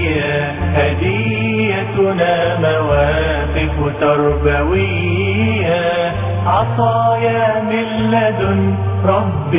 هديتنا مواقف تربوية، عطايا من لدن رب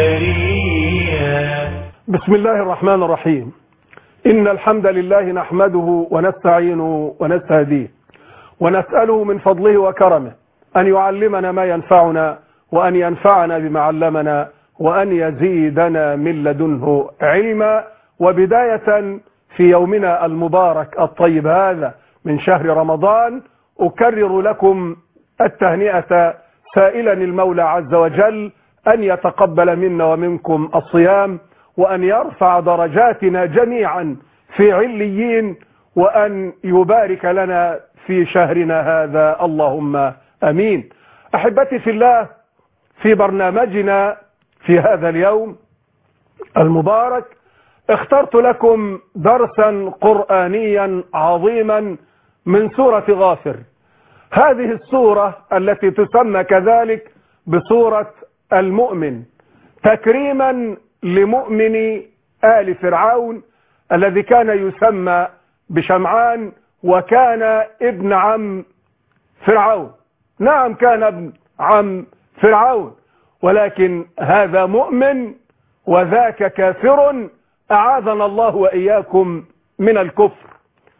البرية. بسم الله الرحمن الرحيم. إن الحمد لله نحمده ونستعينه ونستهديه ونسأله من فضله وكرمه أن يعلمنا ما ينفعنا وأن ينفعنا بما علمنا وأن يزيدنا من لدنه علما. وبداية في يومنا المبارك الطيب هذا من شهر رمضان أكرر لكم التهنئة سائلا المولى عز وجل أن يتقبل منا ومنكم الصيام، وأن يرفع درجاتنا جميعا في عليين، وأن يبارك لنا في شهرنا هذا، اللهم أمين. أحبتي في الله، في برنامجنا في هذا اليوم المبارك اخترت لكم درسا قرآنيا عظيما من سورة غافر. هذه السورة التي تسمى كذلك بسورة المؤمن، تكريما لمؤمن آل فرعون الذي كان يسمى بشمعان، وكان ابن عم فرعون. نعم، كان ابن عم فرعون، ولكن هذا مؤمن وذاك كافر، أعاذنا الله وإياكم من الكفر.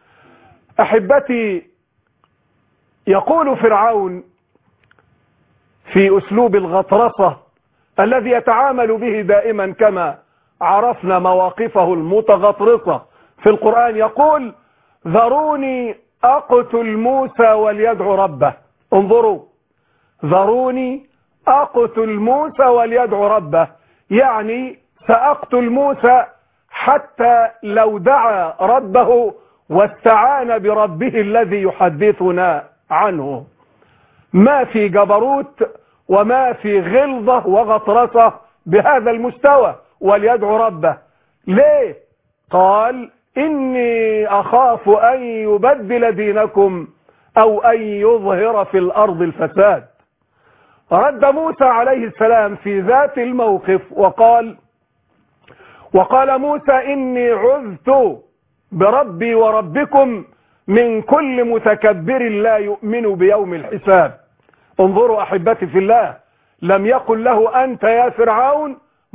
أحبتي، يقول فرعون في أسلوب الغطرسة الذي يتعامل به دائما كما عرفنا مواقفه المتغطرسة في القرآن، يقول: ذروني أقتل موسى وليدعو ربه. انظروا، ذروني أقتل موسى وليدعو ربه، يعني سأقتل موسى حتى لو دعا ربه واستعان بربه الذي يحدثنا عنه. ما في جبروت وما في غلظة وغطرسة بهذا المستوى. وليدعو ربه ليه؟ قال: إني أخاف أن يبدل دينكم أو أن يظهر في الأرض الفساد. رد موسى عليه السلام في ذات الموقف وقال موسى: إني عذت بربي وربكم من كل متكبر لا يؤمن بيوم الحساب. انظروا أحبتي في الله، لم يقل له أنت يا فرعون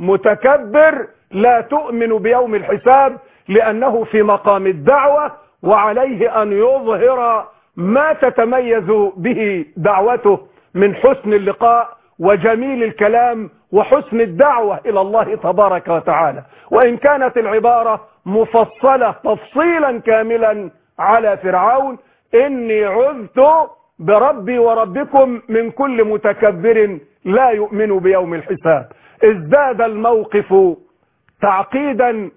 متكبر لا تؤمن بيوم الحساب، لأنه في مقام الدعوة وعليه أن يظهر ما تتميز به دعوته من حسن اللقاء وجميل الكلام وحسن الدعوة إلى الله تبارك وتعالى. وإن كانت العبارة مفصلة تفصيلا كاملا على فرعون: إني عذت بربي وربكم من كل متكبر لا يؤمن بيوم الحساب. ازداد الموقف تعقيدا،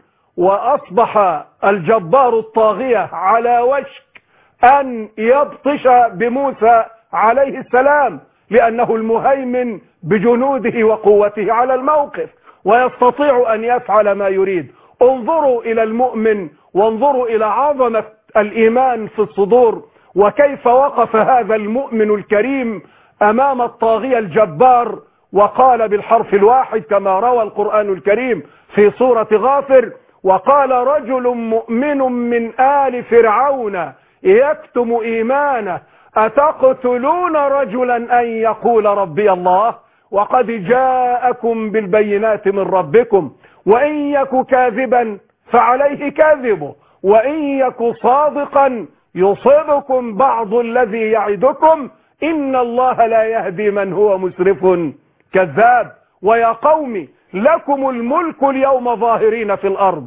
وأصبح الجبار الطاغية على وشك أن يبطش بموسى عليه السلام، لأنه المهيمن بجنوده وقوته على الموقف ويستطيع أن يفعل ما يريد. انظروا إلى المؤمن وانظروا إلى عظمة الإيمان في الصدور، وكيف وقف هذا المؤمن الكريم أمام الطاغية الجبار وقال بالحرف الواحد كما روى القرآن الكريم في سورة غافر: وقال رجل مؤمن من آل فرعون يكتم إيمانه أتقتلون رجلا أن يقول ربي الله وقد جاءكم بالبينات من ربكم وإن يك كاذبا فعليه كاذبه وإن يك صادقا يصيبكم بعض الذي يعدكم إن الله لا يهدي من هو مسرف كذاب. ويا قوم لكم الملك اليوم ظاهرين في الأرض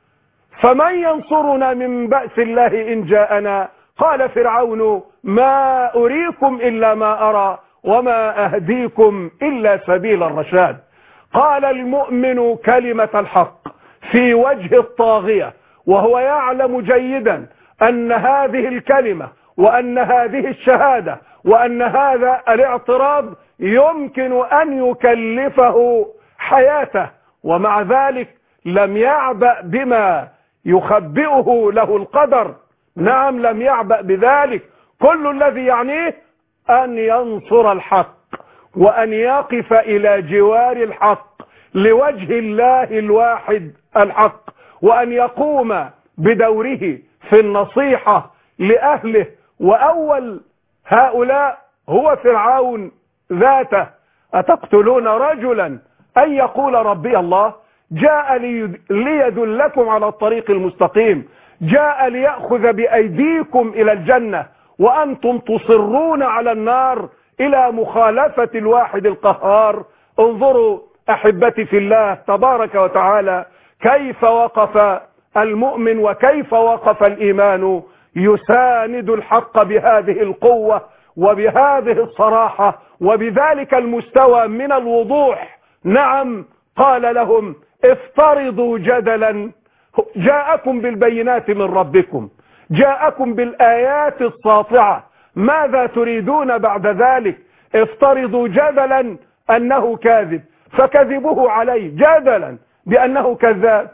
فمن ينصرنا من بأس الله إن جاءنا. قال فرعون: ما أريكم إلا ما أرى وما أهديكم إلا سبيل الرشاد. قال المؤمن كلمة الحق في وجه الطاغية وهو يعلم جيدا أن هذه الكلمة وأن هذه الشهادة وأن هذا الاعتراض يمكن أن يكلفه حياته، ومع ذلك لم يعبأ بما يخبئه له القدر. نعم، لم يعبأ بذلك. كل الذي يعنيه أن ينصر الحق وأن يقف إلى جوار الحق لوجه الله الواحد الحق، وأن يقوم بدوره في النصيحة لأهله، وأول هؤلاء هو فرعون ذاته. أتقتلون رجلا أن يقول ربي الله؟ جاء ليدلكم على الطريق المستقيم، جاء ليأخذ بأيديكم إلى الجنة، وأنتم تصرون على النار إلى مخالفة الواحد القهار. انظروا أحبتي في الله تبارك وتعالى كيف وقف المؤمن وكيف وقف الإيمان يساند الحق بهذه القوة وبهذه الصراحة وبذلك المستوى من الوضوح. نعم، قال لهم افترضوا جدلا، جاءكم بالبينات من ربكم، جاءكم بالآيات الساطعة، ماذا تريدون بعد ذلك؟ افترضوا جدلا أنه كاذب، فكذبوه عليه جدلا بأنه كذاب،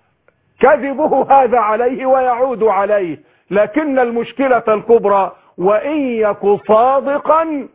كذبه هذا عليه ويعود عليه. لكن المشكلة الكبرى وإن يك صادقا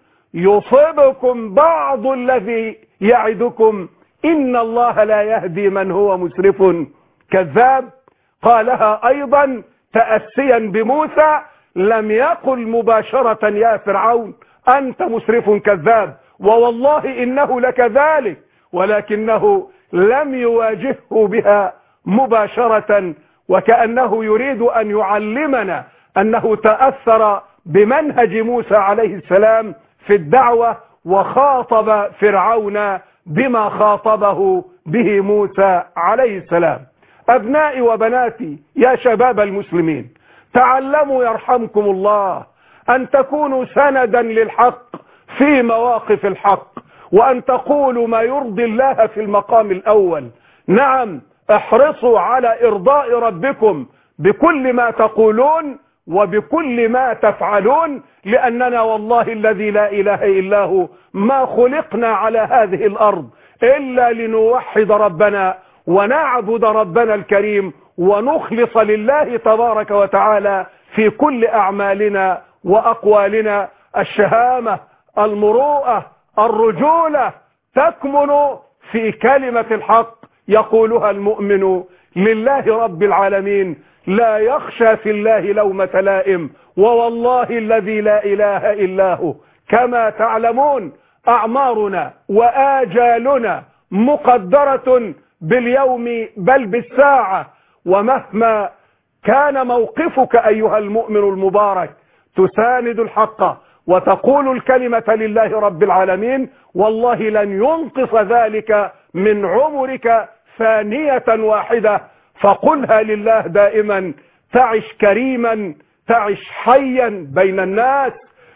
يصبكم بعض الذي يعدكم إن الله لا يهدي من هو مسرف كذاب. قالها أيضا تأسيا بموسى، لم يقل مباشرة يا فرعون أنت مسرف كذاب، ووالله إنه لكذلك، ولكنه لم يواجهه بها مباشرة، وكأنه يريد أن يعلمنا أنه تأثر بمنهج موسى عليه السلام في الدعوة، وخاطب فرعون بما خاطبه به موسى عليه السلام. أبنائي وبناتي يا شباب المسلمين، تعلموا يرحمكم الله أن تكونوا سندا للحق في مواقف الحق، وأن تقولوا ما يرضي الله في المقام الأول. نعم، احرصوا على إرضاء ربكم بكل ما تقولون وبكل ما تفعلون، لأننا والله الذي لا إله إلا هو ما خلقنا على هذه الأرض إلا لنوحد ربنا ونعبد ربنا الكريم ونخلص لله تبارك وتعالى في كل أعمالنا وأقوالنا. الشهامة، المروءة، الرجولة تكمن في كلمة الحق يقولها المؤمن لله رب العالمين، لا يخشى في الله لومة لائم، ووالله الذي لا إله إلا هو. كما تعلمون أعمارنا وآجالنا مقدرة باليوم بل بالساعة، ومهما كان موقفك أيها المؤمن المبارك تساند الحق وتقول الكلمة لله رب العالمين، والله لن ينقص ذلك من عمرك ثانية واحدة، فقلها لله دائما. تعش كريما، تعش حيا بين الناس،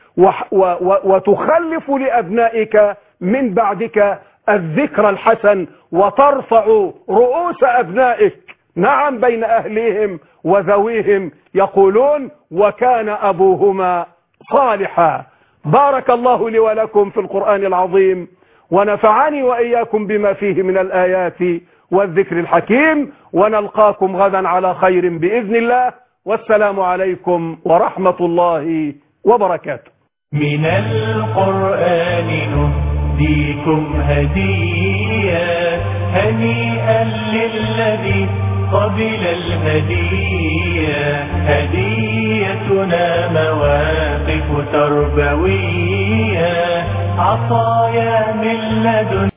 وتخلف لأبنائك من بعدك الذكر الحسن، وترفع رؤوس أبنائك نعم بين أهليهم وذويهم، يقولون وكان أبوهما صالحا. بارك الله لي ولكم في القرآن العظيم، ونفعني وإياكم بما فيه من الآيات والذكر الحكيم، ونلقاكم غدا على خير بإذن الله، والسلام عليكم ورحمة الله وبركاته. من القرآن نهديكم هدية، هنيئا للذي قبل الهدية، هديتنا مواقف تربوية، عطايا من لدن